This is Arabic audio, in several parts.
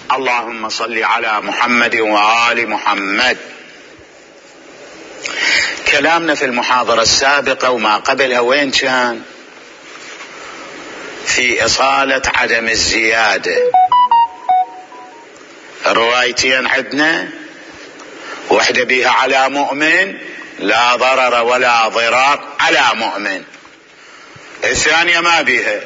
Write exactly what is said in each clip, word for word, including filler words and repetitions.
اللهم صل على محمد وآل محمد. كلامنا في المحاضرة السابقة وما قبلها وين كان؟ في إصالة عدم الزيادة. روايتين عندنا، واحدة بها على مؤمن لا ضرر ولا ضرار على مؤمن، الثانية ما بها.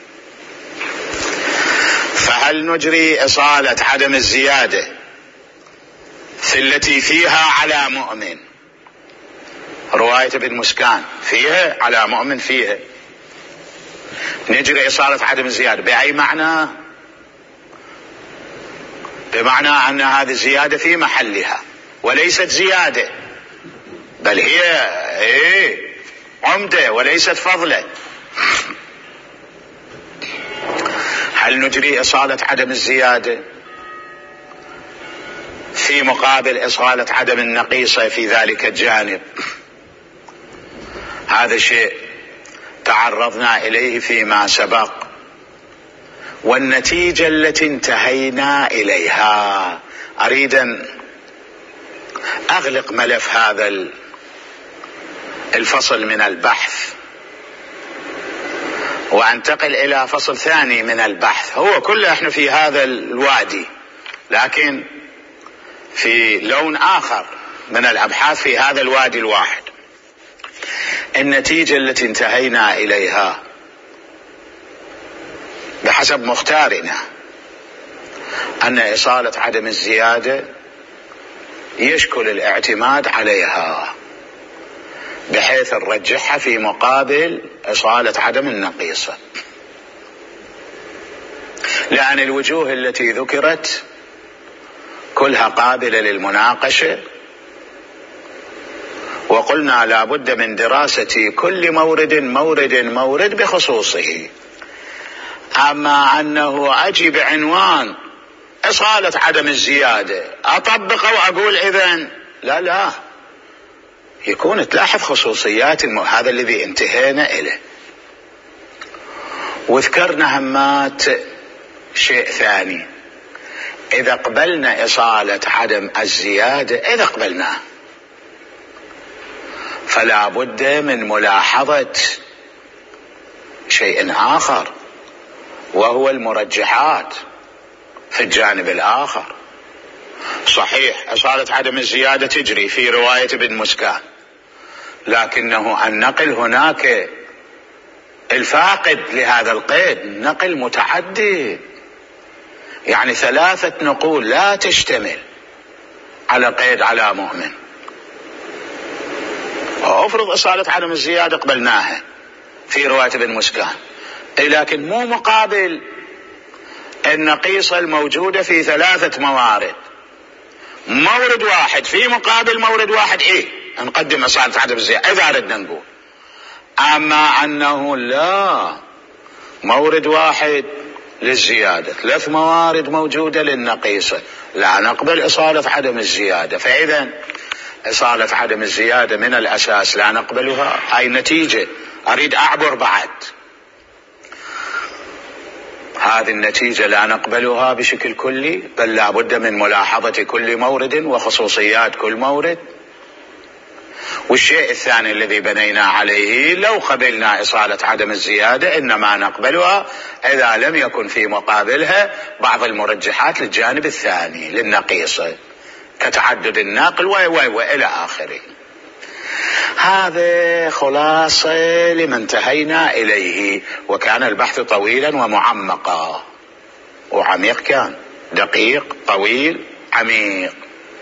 فهل نجري إصالة عدم الزيادة في التي فيها على مؤمن؟ رواية ابن مسكان فيها على مؤمن فيها، نجري إصالة عدم الزيادة بأي معنى؟ بمعنى أن هذه الزيادة في محلها وليست زيادة، بل هي ايه عمدة وليست فضلة. هل نجري إصالة عدم الزيادة في مقابل إصالة عدم النقيصة في ذلك الجانب؟ هذا شيء تعرضنا إليه فيما سبق، والنتيجة التي انتهينا إليها. أريد أن أغلق ملف هذا الفصل من البحث وأنتقل إلى فصل ثاني من البحث. هو كله احنا في هذا الوادي، لكن في لون آخر من الأبحاث في هذا الوادي الواحد. النتيجة التي انتهينا إليها بحسب مختارنا أن إصالة عدم الزيادة يشكل الاعتماد عليها، بحيث نرجحها في مقابل إصالة عدم النقيصة، لأن الوجوه التي ذكرت كلها قابلة للمناقشة، وقلنا لا بد من دراسة كل مورد مورد مورد بخصوصه. أما أنه أجي بعنوان إصالة عدم الزيادة أطبقه وأقول إذن لا لا، يكون تلاحظ خصوصيات المو... هذا الذي انتهينا إليه. وذكرنا همات شيء ثاني، إذا قبلنا إصالة عدم الزيادة، إذا قبلناه فلا بد من ملاحظة شيء آخر، وهو المرجحات في الجانب الآخر. صحيح إصالة عدم الزيادة تجري في رواية ابن مسكان، لكنه النقل هناك الفاقد لهذا القيد نقل متعدد، يعني ثلاثة نقول لا تشتمل على قيد على مؤمن. وأفرض إصالة عدم الزيادة قبلناها في رواية ابن مسكان، لكن مو مقابل النقيصة الموجودة في ثلاثة موارد، مورد واحد في مقابل مورد واحد، ايه نقدم إصالة عدم الزيادة إذا أردنا نقول. أما أنه لا، مورد واحد للزيادة، ثلاث موارد موجودة للنقيصة، لا نقبل إصالة عدم الزيادة. فإذا إصالة عدم الزيادة من الأساس لا نقبلها. هاي النتيجة أريد أعبر بعد، هذه النتيجة لا نقبلها بشكل كلي، بل لا بد من ملاحظة كل مورد وخصوصيات كل مورد. والشيء الثاني الذي بنينا عليه، لو قبلنا إصالة عدم الزيادة إنما نقبلها إذا لم يكن في مقابلها بعض المرجحات للجانب الثاني للنقيصة، كتعدد النقل و و وإلى آخره. هذا خلاصة لما انتهينا إليه، وكان البحث طويلا ومعمقا وعميق، كان دقيق طويل عميق.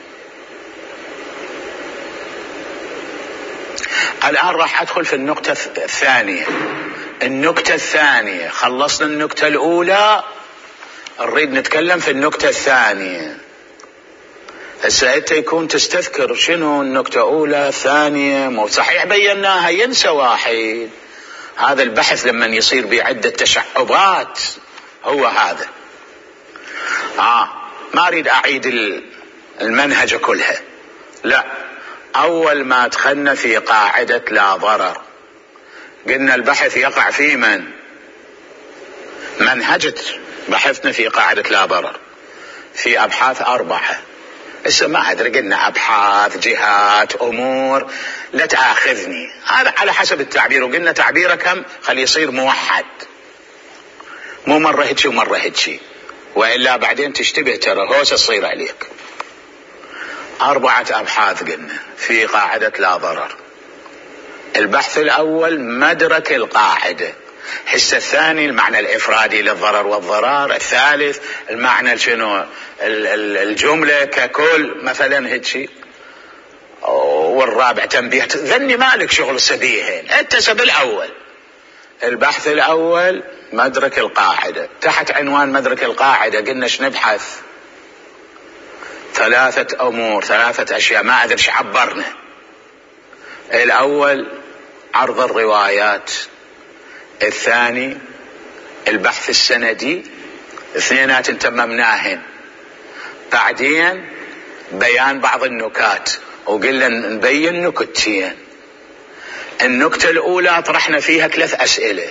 الآن راح أدخل في النقطة الثانية. النقطة الثانية خلصنا النقطة الأولى، نريد نتكلم في النقطة الثانية. هسه انت يكون تستذكر شنو النقطة الأولى ثانية، مو صحيح بيناها ينسى واحد. هذا البحث لما يصير بعدة تشعبات هو هذا. آه ما أريد أعيد المنهج كلها، لا. أول ما دخلنا في قاعدة لا ضرر قلنا البحث يقع في من منهجة بحثنا في قاعدة لا ضرر في أبحاث أربعة. هسه ما أدري، قلنا أبحاث، جهات، أمور، لا تأخذني، هذا على حسب التعبير، وقلنا تعبيره كم خلي يصير موحد، مو مرة هيك ومرة هيك، وإلا بعدين تشتبه ترى هوس تصير عليك. أربعة أبحاث قلنا في قاعدة لا ضرر. البحث الأول مدرك القاعدة، الحس الثاني المعنى الإفرادي للضرر والضرار، الثالث المعنى شنو الجملة ككل مثلا هيك، والرابع تنبيه. ذني مالك شغل سبيهين، انت سب الأول. البحث الأول مدرك القاعدة. تحت عنوان مدرك القاعدة قلنا ايش نبحث؟ ثلاثة أمور، ثلاثة أشياء، ما أدري ايش عبرنا. الأول عرض الروايات، الثاني البحث السندي، اثنينات تممناهن. بعدين بيان بعض النكات، وقلنا نبين نكتين. النكتة الأولى طرحنا فيها ثلاث أسئلة،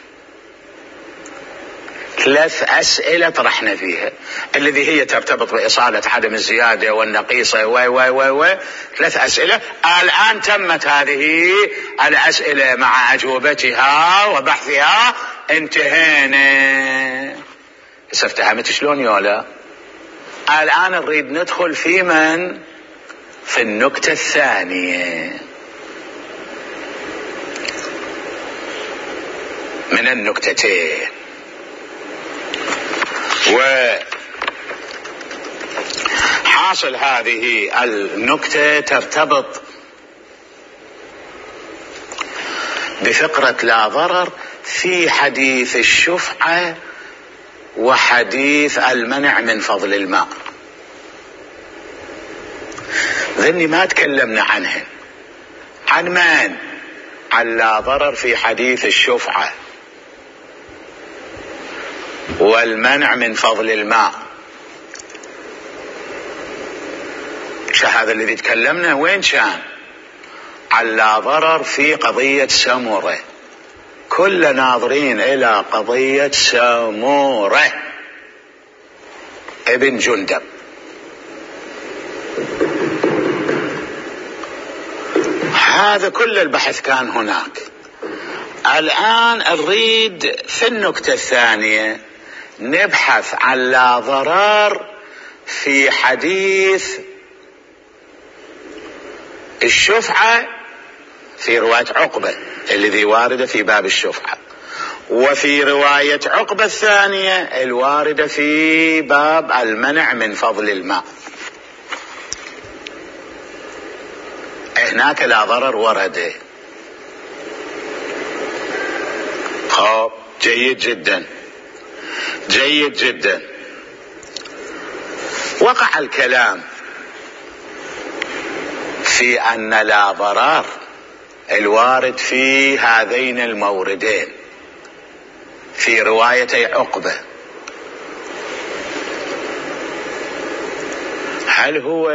ثلاث أسئلة طرحنا فيها، الذي هي ترتبط بإصالة عدم الزيادة والنقيصة و و و و ثلاث أسئلة. الآن تمت هذه الأسئلة مع أجوبتها وبحثها، انتهينا. هسه افتهمت شلون يولا؟ الآن نريد ندخل في من؟ في النكتة الثانية من النكتتين. وحاصل هذه النكتة ترتبط بفقرة لا ضرر في حديث الشفعة وحديث المنع من فضل الماء. ذني ما تكلمنا عنهن. عن من؟ عن لا ضرر في حديث الشفعة والمنع من فضل الماء. هذا الذي تكلمنا وين كان؟ عن لا ضرر في قضية سمرة. كل ناظرين إلى قضية سمرة ابن جندب. هذا كل البحث كان هناك. الآن نريد في النكتة الثانية نبحث عن لا ضرر في حديث الشفعة في رواية عقبة الذي واردة في باب الشفعة، وفي رواية عقبة الثانية الواردة في باب المنع من فضل الماء. هناك لا ضرر ورد. خب جيد جدا جيد جدا. وقع الكلام في أن لا ضرر الوارد في هذين الموردين في روايتي عقبة هل هو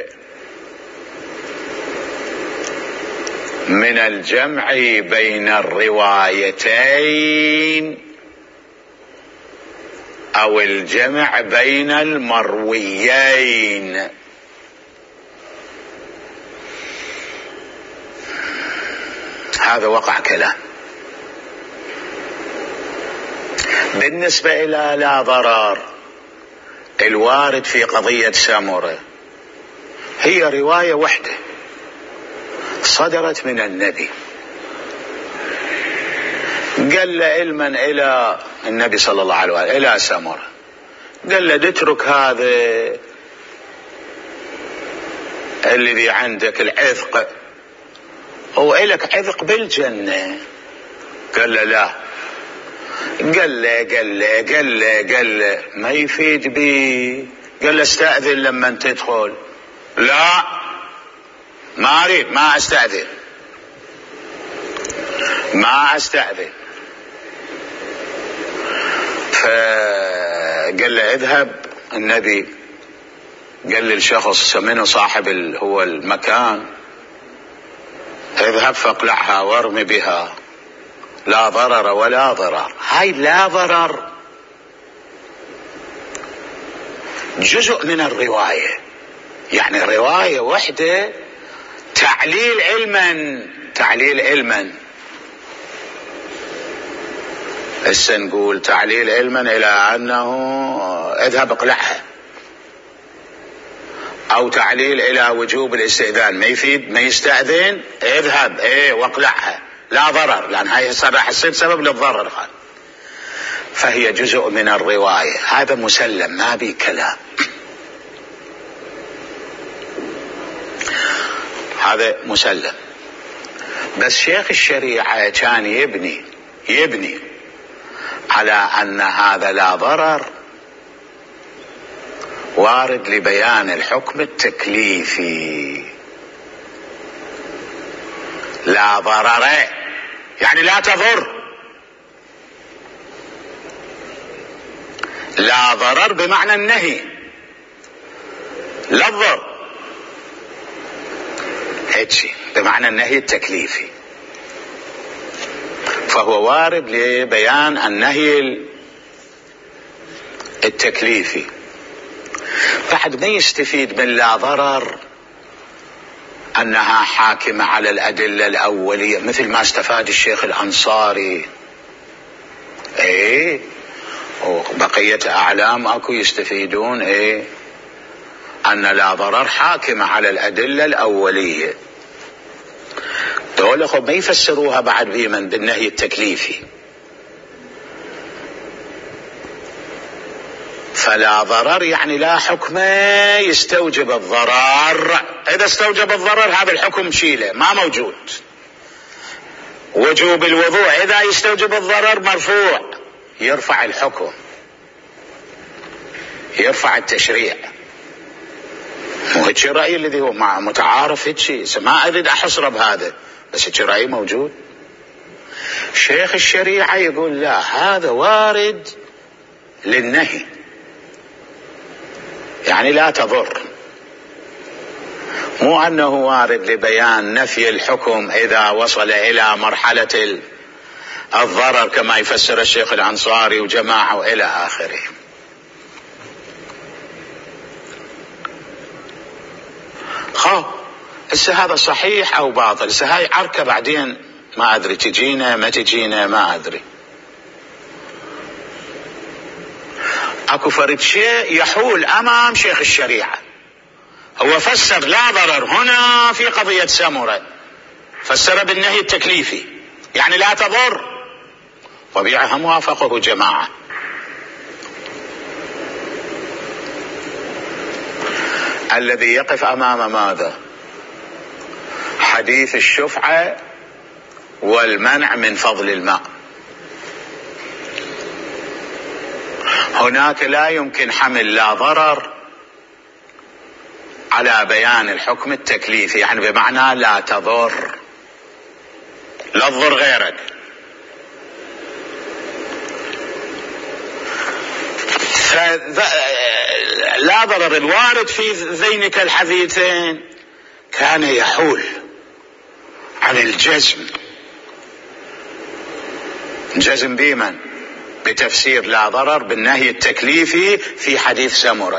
من الجمع بين الروايتين أو الجمع بين المرويين؟ هذا وقع كلام. بالنسبة إلى لا ضرر الوارد في قضية سمرة هي رواية واحدة صدرت من النبي، قال له علما إلى النبي صلى الله عليه وسلم إلى سمرة، قال له اترك هذا الذي عندك العذق، هو إلك عذق بالجنة. قال له لا. قال له قال له قال له قال له ما يفيد بي. قال له استأذن لما تدخل. لا ما أريد، ما أستأذن ما أستأذن. فقال له اذهب. النبي قال للشخص منه صاحب هو المكان اذهب فاقلعها وارمي بها، لا ضرر ولا ضرر. هاي لا ضرر جزء من الرواية، يعني رواية واحدة تعليل علما تعليل علما هسه نقول تعليل علما إلى أنه اذهب اقلعها، أو تعليل إلى وجوب الاستئذان، ما يفيد ما يستأذن اذهب ايه واقلعها لا ضرر، لأن هاي راح يصير سبب للضرر. فهي جزء من الرواية، هذا مسلم ما بي كلام، هذا مسلم. بس شيخ الشريعة كان يبني يبني على أن هذا لا ضرر وارد لبيان الحكم التكليفي. لا ضرر يعني لا تضر، لا ضرر بمعنى النهي، لا الضر هيك بمعنى النهي التكليفي، فهو وارد لبيان النهي التكليفي. بعد ما يستفيد من لا ضرر أنها حاكمة على الأدلة الأولية، مثل ما استفاد الشيخ الأنصاري ايه، وبقية أعلام أكو يستفيدون ايه أن لا ضرر حاكمة على الأدلة الأولية. دول ما يفسروها بعد بمن بالنهي التكليفي. فلا ضرر يعني لا حكم يستوجب الضرر، إذا استوجب الضرر هذا الحكم شيله ما موجود. وجوب الوضوء إذا يستوجب الضرر مرفوع، يرفع الحكم، يرفع التشريع. وهيك رأي الذي هو متعارف هيك، ما أريد أحصره بهذا، بس هيك رأي موجود. شيخ الشريعة يقول لا، هذا وارد للنهي، يعني لا تضر، مو أنه وارد لبيان نفي الحكم إذا وصل إلى مرحلة الضرر كما يفسر الشيخ الأنصاري وجماعة وإلى آخره. خب هسه هذا صحيح أو باطل؟ هسه هاي عركة بعدين ما أدري تجينا ما تجينا ما أدري. أكو فرد شيء يحول أمام شيخ الشريعة، هو فسر لا ضرر هنا في قضية سمرة، فسر بالنهي التكليفي يعني لا تضر، طبيعة هم وافقه جماعة. الذي يقف أمام ماذا؟ حديث الشفعة والمنع من فضل الماء. هناك لا يمكن حمل لا ضرر على بيان الحكم التكليفي، يعني بمعنى لا تضر، لا تضر غيرك. فلا ضرر الوارد في ذينك الحديثين كان يحول عن الجزم، جزم بمن؟ بتفسير لا ضرر بالنهي التكليفي في حديث سمرة.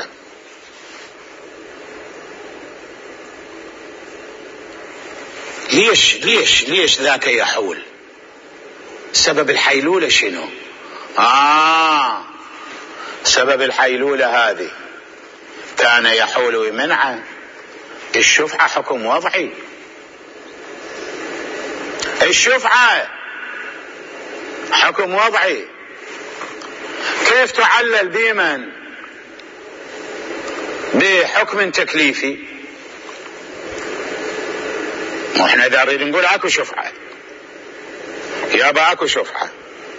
ليش ليش ليش ذاك يحول؟ سبب الحيلولة شنو؟ آه سبب الحيلولة هذه كان يحول ويمنعه. الشفعة حكم وضعي، الشفعة حكم وضعي، كيف تعلل بمن؟ بحكم تكليفي. واحنا اذا نريد نقول اكو شفعة يابا اكو شفعة،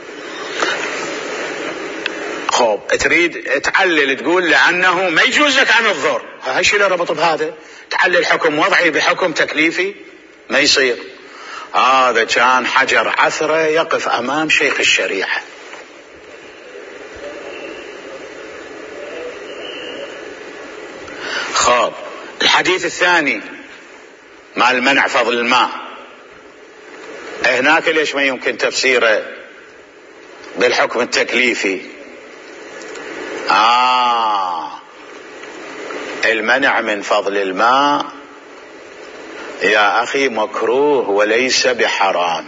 خب تريد تعلل تقول لانه ما يجوز لك عن الضر، هاي شو له ربط بهذا؟ تعلل حكم وضعي بحكم تكليفي ما يصير. هذا كان حجر عثرة يقف امام شيخ الشريعة. خب الحديث الثاني مال منع فضل الماء، هناك ليش ما يمكن تفسيره بالحكم التكليفي؟ آه المنع من فضل الماء يا أخي مكروه وليس بحرام.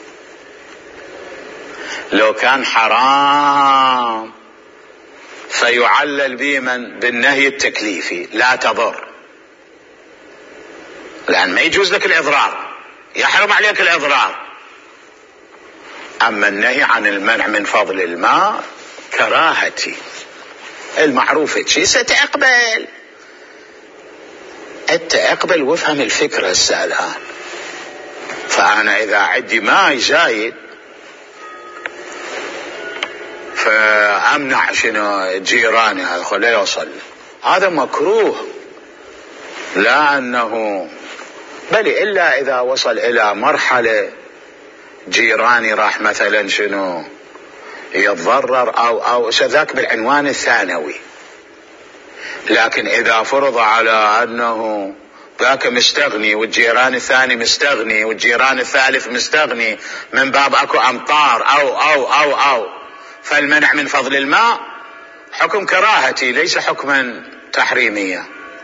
لو كان حرام فيعلل به من بالنهي التكليفي لا تضر، لأن ما يجوز لك الإضرار، يحرم عليك الإضرار. أما النهي عن المنع من فضل الماء كراهتي المعروفة شيء ستقبل، أنت اقبل وافهم الفكرة السالها. فأنا إذا عندي ماء زايد فأمنع شنو جيراني هذا لا يوصل، هذا مكروه، لا أنه بل إلا إذا وصل إلى مرحلة جيراني راح مثلا شنو يتضرر أو أو ذاك بالعنوان الثانوي. لكن إذا فرض على أنه ذاك مستغني والجيران الثاني مستغني والجيران الثالث مستغني من باب أكو أمطار أو أو أو أو فالمنع من فضل الماء حكم كراهتي ليس حكما تحريميا.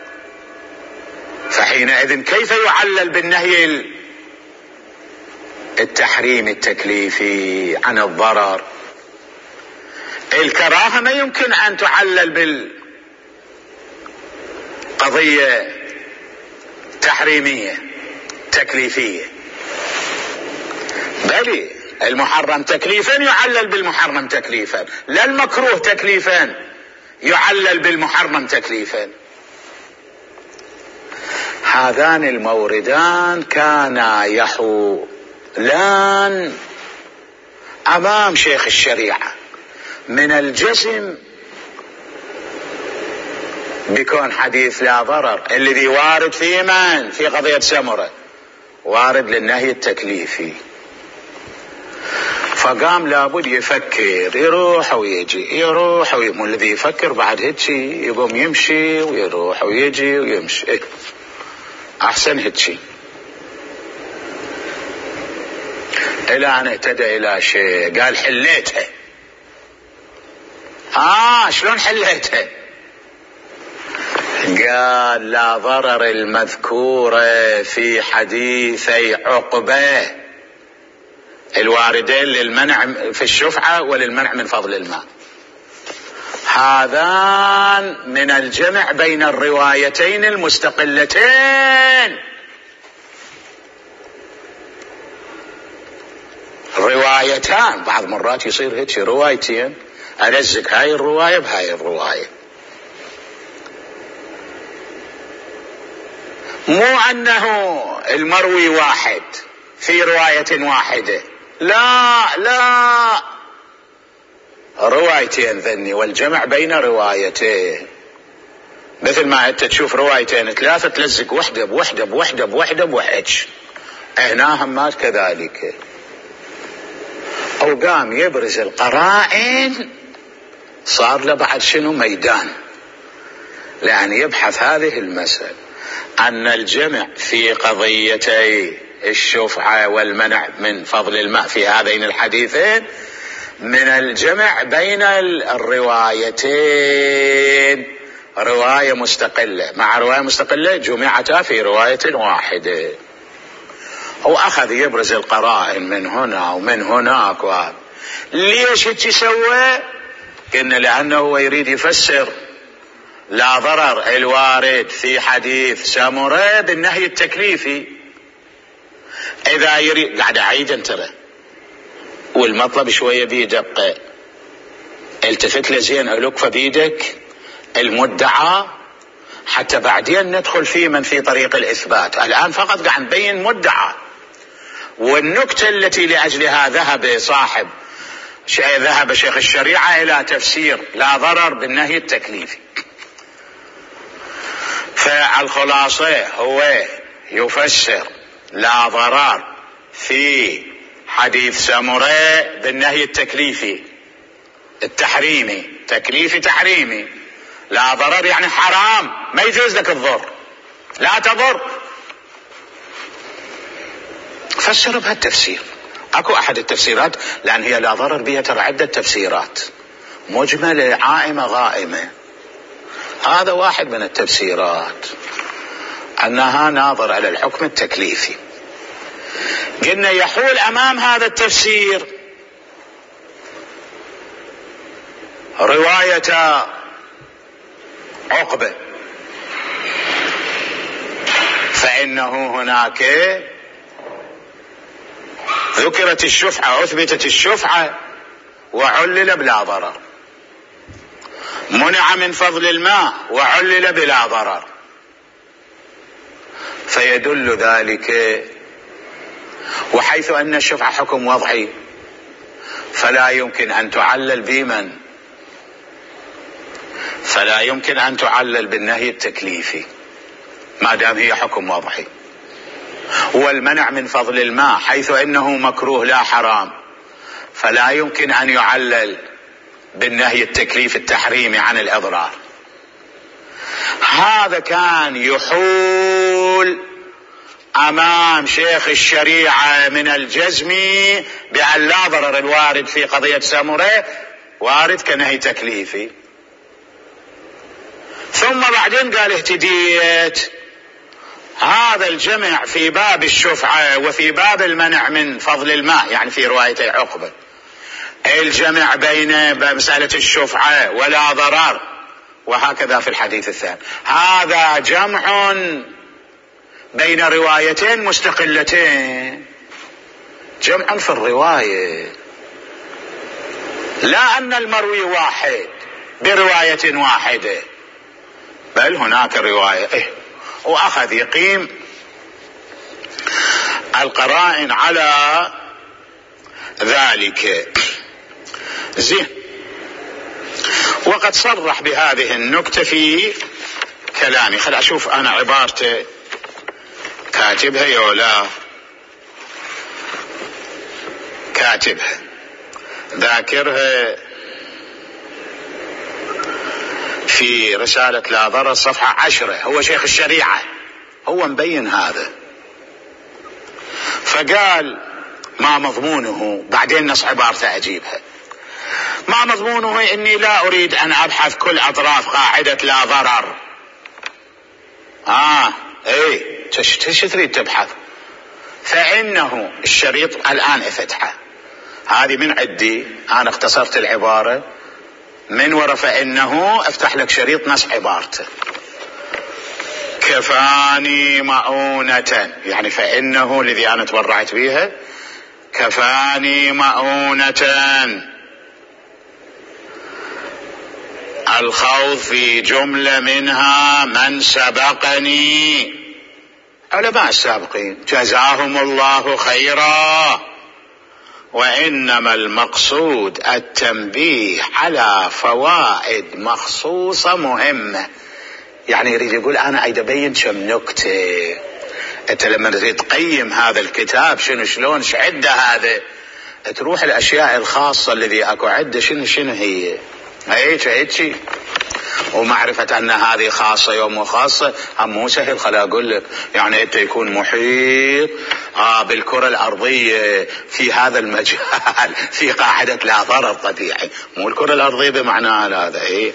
فحينئذ كيف يعلل بالنهي التحريم التكليفي عن الضرر؟ الكراهة ما يمكن أن تعلل بالقضية تحريمية تكليفية، بل المحرم تكليفا يعلل بالمحرم تكليفا، لا المكروه تكليفا يعلل بالمحرم تكليفا. هذان الموردان كانا يحولان أمام شيخ الشريعة من الجزم بكون حديث لا ضرر الذي وارد في من في قضية سمرة وارد للنهي التكليفي. فقام لابد يفكر، يروح ويجي يروح ويجي، الذي يفكر بعد هيك يقوم يمشي ويروح ويجي ويمشي، إيه؟ أحسن هيك. إلى أن اهتدى إلى شيء قال حليتها. آه شلون حليتها؟ قال لا ضرر المذكورة في حديثي عقبة الواردين للمنع في الشفعة وللمنع من فضل الماء، هذان من الجمع بين الروايتين المستقلتين. روايتان بعض مرات يصير هيك روايتين ألزق هاي الرواية بهاي الرواية، مو أنه المروي واحد في رواية واحدة، لا لا روايتين ذني والجمع بين روايتين. مثل ما انت تشوف روايتين ثلاثة تلزق وحدة بوحدة بوحدة بوحدة بوحدة، هنا همات كذلك. أو قام يبرز القرائن صار له بعد شنو ميدان، لأن يبحث هذه المسألة أن الجمع في قضيتي الشفعة والمنع من فضل الماء في هذين الحديثين من الجمع بين الروايتين، رواية مستقلة مع رواية مستقلة جمعتا في رواية واحدة. هو أخذ يبرز القرائن من هنا ومن هناك. وهذا ليش هيك سوى؟ قلنا لأنه هو يريد يفسر لا ضرر الوارد في حديث سامورة بالنهي التكليفي. إذا يريد قاعد أعيد انتبه والمطلب شوية بيدق، التفت لزين ألوك بيدك المدعى حتى بعدين ندخل في من في طريق الإثبات. الآن فقط قاعد نبين مدعى، والنكتة التي لأجلها ذهب صاحب ذهب شيخ الشريعة إلى تفسير لا ضرر بالنهي التكليفي. فالخلاصة هو يفسر لا ضرر في حديث سامورة بالنهي التكليفي التحريمي، تكليفي تحريمي. لا ضرر يعني حرام، ما يجوز لك الضر، لا تضر. فسر بهالتفسير. اكو احد التفسيرات، لان هي لا ضرر بها ترى عدة تفسيرات، مجملة عائمة غائمة. هذا واحد من التفسيرات أنها ناظر على الحكم التكليفي. قلنا يحول أمام هذا التفسير رواية عقبة، فإنه هناك ذكرت الشفعة، أثبتت الشفعة وعلل بلا ضرر، منع من فضل الماء وعلل بلا ضرر، فيدل ذلك. وحيث أن الشفعة حكم وضعي فلا يمكن أن تعلل بمن فلا يمكن أن تعلل بالنهي التكليفي ما دام هي حكم وضعي. والمنع من فضل الماء حيث أنه مكروه لا حرام فلا يمكن أن يعلل بالنهي التكليف التحريمي عن الإضرار. هذا كان يحول أمام شيخ الشريعة من الجزم بأن لا ضرر الوارد في قضية سمرة وارد كنهي تكليفي. ثم بعدين قال اهتديت هذا الجمع في باب الشفعة وفي باب المنع من فضل الماء، يعني في رواية عقبة الجمع بين مسألة الشفعة ولا ضرر، وهكذا في الحديث الثاني. هذا جمع بين روايتين مستقلتين، جمع في الرواية، لا أن المروي واحد برواية واحدة، بل هناك رواية إيه؟ وأخذ يقيم القرائن على ذلك. زين. وقد صرح بهذه النكتة في كلامي. خل أشوف أنا عبارته كاتبها يولا كاتبها ذاكرها في رسالة لا ضرر صفحة عشرة. هو شيخ الشريعة، هو مبين هذا، فقال ما مضمونه، بعدين نص عبارته أجيبها. ما مضمونه إني لا أريد أن أبحث كل أطراف قاعدة لا ضرر. آه إيه تش تريد تبحث؟ فإنه الشريط الآن افتحه، هذه من عندي أنا اختصرت العبارة من وراء، فإنه افتح لك شريط نص عبارته. كفاني مؤونة، يعني فإنه الذي أنا تبرعت بها كفاني مؤونة الخوض في جملة منها من سبقني. علماء السابقين جزاهم الله خيرا، وإنما المقصود التنبيه على فوائد مخصوصة مهمة. يعني يريد يقول أنا أيد أبين كم نكتة. أنت لما تريد تقيم هذا الكتاب شنو شلون شعدة هذا، تروح الأشياء الخاصة الذي أكو عدة شنو شنو هي هيك هيك، ومعرفة أن هذه خاصة يوم خاصة هم مو سهل. خلا أقول لك يعني أنت يكون محيط آه بالكرة الأرضية في هذا المجال في قاعدة لا ضرر طبيعي، مو الكرة الأرضية بمعنى هذا. إيه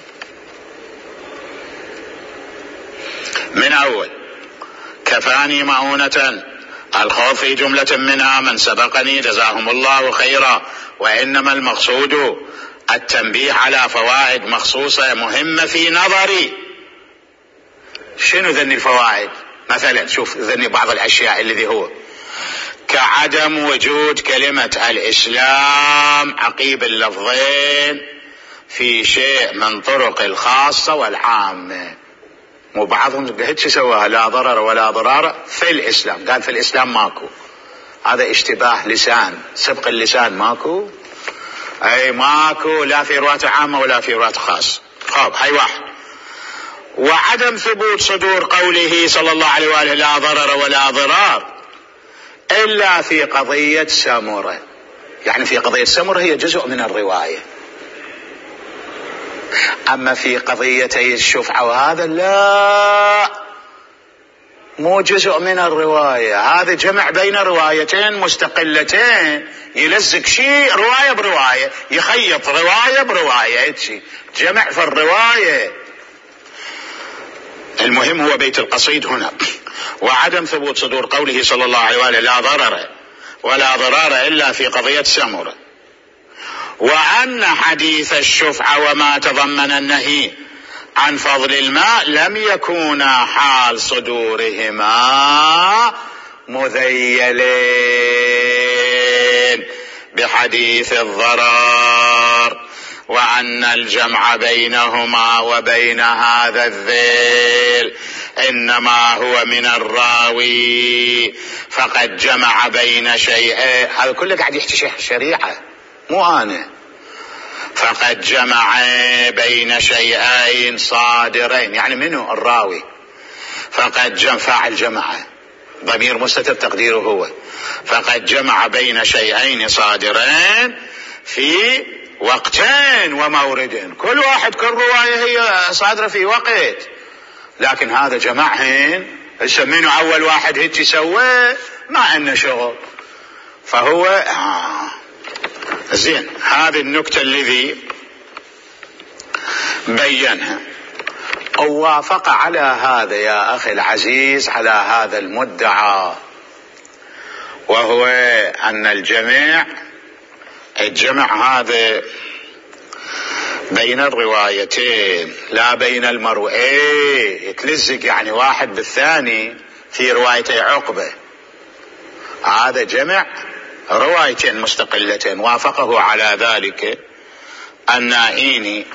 من أول كفاني مؤونة الخوض في جملة منها من سبقني جزاهم الله خيرا، وإنما المقصود التنبيه على فوائد مخصوصة مهمة في نظري. شنو ذني الفوائد؟ مثلا شوف ذني بعض الأشياء الذي هو كعدم وجود كلمة الإسلام عقيب اللفظين في شيء من طرق الخاصة والعامة. مو بعضهم هيك سواها لا ضرر ولا ضرار في الإسلام، قال في الإسلام ماكو، هذا اشتباه لسان، سبق اللسان ماكو، أي ماكو لا في رواية عامة ولا في رواية خاص. خب هاي واحد. وعدم ثبوت صدور قوله صلى الله عليه وآله لا ضرر ولا ضرار إلا في قضية سمرة، يعني في قضية سمرة هي جزء من الرواية، أما في قضيتي الشفعة وهذا لا، مو جزء من الرواية. هذا جمع بين روايتين مستقلتين، يلزق شيء رواية برواية، يخيط رواية برواية، هيك جمع في الرواية. المهم هو بيت القصيد هنا. وعدم ثبوت صدور قوله صلى الله عليه وآله لا ضرر ولا ضرار إلا في قضية سمرة، وأن حديث الشفعة وما تضمن النهي عن فضل الماء لم يكونا حال صدورهما مذيلين بحديث الضرر، وأن الجمع بينهما وبين هذا الذيل إنما هو من الراوي، فقد جمع بين شيئين. هذا كله قاعد يحكي الشريعة مو أنا. فقد جمع بين شيئين صادرين، يعني منه الراوي. فقد جمع فاعل جمع، ضمير مستتر تقديره هو. فقد جمع بين شيئين صادرين في وقتين ومورد، كل واحد كل رواية هي صادرة في وقت، لكن هذا جمعهن يسمينه أول واحد هيك سوى ما إنه شغل. فهو آه زين. هذه النكتة الذي بينها. ووافق على هذا يا أخي العزيز على هذا المدعى، وهو أن الجميع الجمع هذا بين الروايتين لا بين المروئين، يتلزق يعني واحد بالثاني في روايتي عقبة. هذا جمع روايتين مستقلتين. وافقه على ذلك النائيني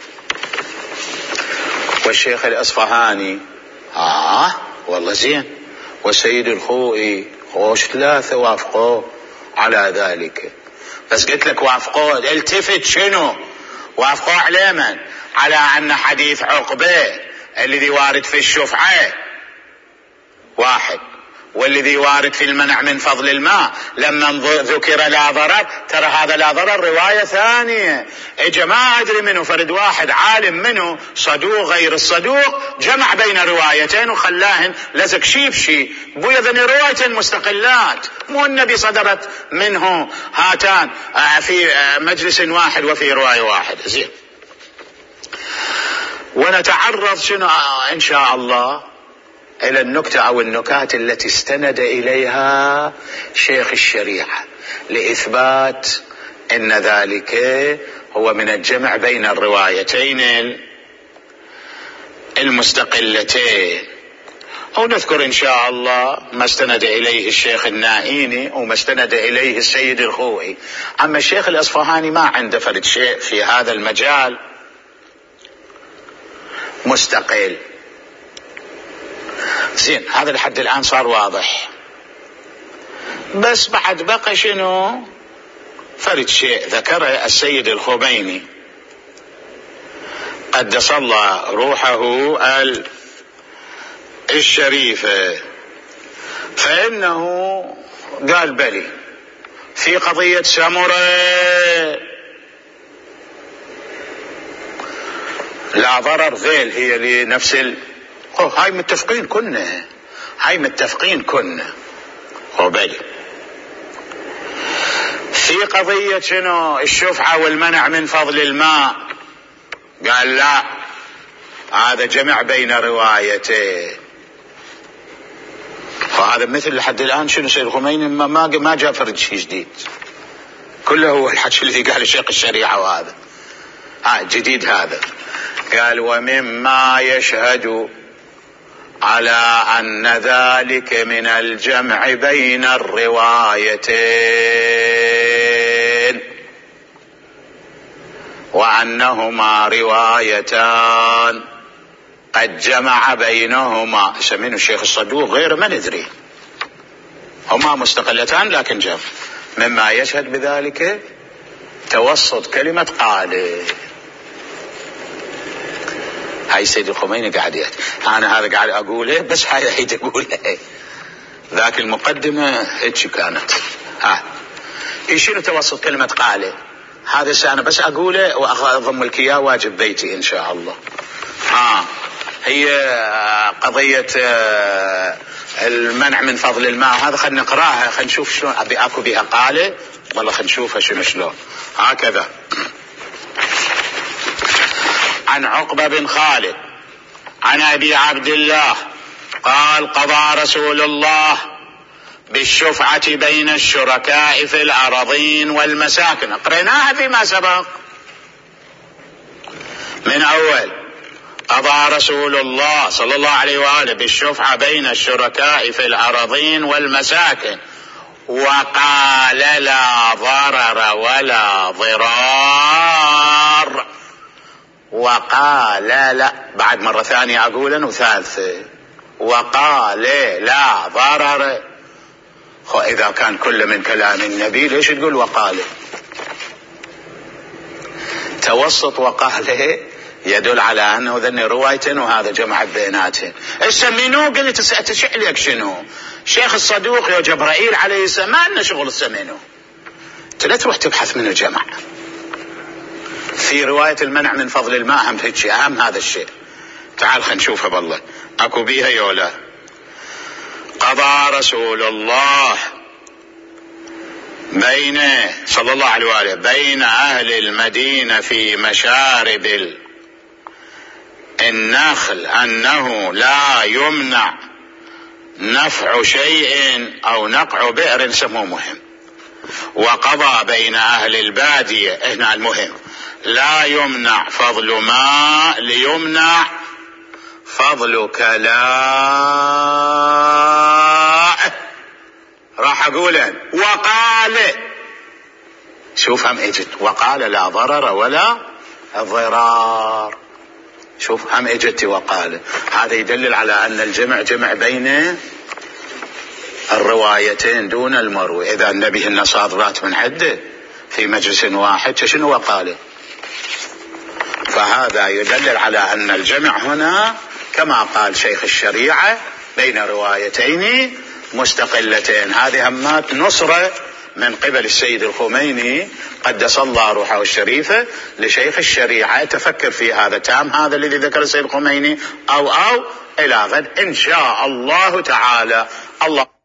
والشيخ الأصفهاني. آه والله زين. والسيد الخوئي خوش ثلاثة وافقوا على ذلك. بس قلت لك وافقوا التفت شنو وافقوا على من؟ على أن حديث عقبة الذي وارد في الشفعة واحد، والذي وارد في المنع من فضل الماء لما ذكر لا ضرر، ترى هذا لا ضرر رواية ثانية. اجا ما ادري منه فرد واحد عالم منه صدوق غير الصدوق جمع بين روايتين وخلاهن لزق شيب شي بويا ذني روايتين مستقلات، مو النبي صدرت منه هاتان في مجلس واحد وفي رواية واحد. زين. ونتعرض شنو ان شاء الله إلى النكتة أو النكات التي استند إليها شيخ الشريعة لإثبات أن ذلك هو من الجمع بين الروايتين المستقلتين. أو نذكر إن شاء الله ما استند إليه الشيخ النائيني وما استند إليه السيد الخوئي. أما الشيخ الأصفهاني ما عنده فرد شيء في هذا المجال مستقل. زين. هذا لحد الآن صار واضح. بس بعد بقى شنو فرد شيء ذكره السيد الخميني قدس الله روحه الشريفة، فإنه قال بلي في قضية سمرة لا ضرر ذيل هي لنفس ال هاي متفقين كنا هاي متفقين كنا وبالي في قضية شنو الشفعة والمنع من فضل الماء. قال لا، هذا جمع بين روايتين. فهذا مثل لحد الآن شنو سيد الخميني ما ما جاء فرد شيء جديد، كله هو الحكي الذي قال الشيخ الشريعة، وهذا ها جديد. هذا قال ومما يشهد على أن ذلك من الجمع بين الروايتين وأنهما روايتان قد جمع بينهما، يسمينه الشيخ الصدوق غير ما ندري، هما مستقلتان لكن جمع. مما يشهد بذلك توسط كلمة قال. هاي سيد الخميني قاعد يحكي، انا هذا قاعد اقوله بس هاي هي تقوله. ذاك المقدمه هيك كانت. ها شنو توسط كلمه قال؟ هذا انا بس اقوله واضم لك اياه واجب بيتي ان شاء الله. ها هي قضيه المنع من فضل الماء، هذا خلينا نقراها، خلينا نشوف شلون ابي اكو بها قال، والله خلينا نشوفها شنو شلون. هكذا عن عقبة بن خالد عن عن أبي عبد الله قال قضى رسول الله بالشفعة بين الشركاء في الأراضين والمساكن. قريناها فيما سبق من أول. قضى رسول الله صلى الله عليه وآله بالشفعة بين الشركاء في الأراضين والمساكن وقال لا ضرر ولا ضرار. وقال لا بعد مرة ثانية أقولا وثالثة وقال لا ضرر. إذا كان كل من كلام النبي ليش تقول وقال؟ توسط وقال يدل على أنه ذني روايتين وهذا جمعت بيناتهم. السمينو قلت تشع لك شنو؟ شيخ الصدوق يا جبرائيل عليه السلام ما لنا شغل السمينو. لا تروح تبحث من الجمع في رواية المنع من فضل الماء. أهم هيك أهم هذا الشيء. تعال خلينا نشوفها بالله أكو بيها يولا. قضى رسول الله بين صلى الله عليه وآله بين أهل المدينة في مشارب النخل أنه لا يمنع نفع شيء أو نقع بئر. سموه مهم. وقضى بين أهل البادية هنا المهم لا يمنع فضل ماء ليمنع فضل كلاء. راح أقولا وقال شوف هم اجت وقال لا ضرر ولا ضرار. شوف هم اجت وقال. هذا يدلل على أن الجمع جمع بين الروايتين دون المروي. إذا النبي هن صادرات من عدة في مجلس واحد شنو وقال؟ فهذا يدلل على أن الجمع هنا كما قال شيخ الشريعة بين روايتين مستقلتين. هذه همات نصرة من قبل السيد الخميني قدس الله روحه الشريفة لشيخ الشريعة. تفكر في هذا تام هذا الذي ذكر السيد الخميني أو أو إلى غد إن شاء الله تعالى. الله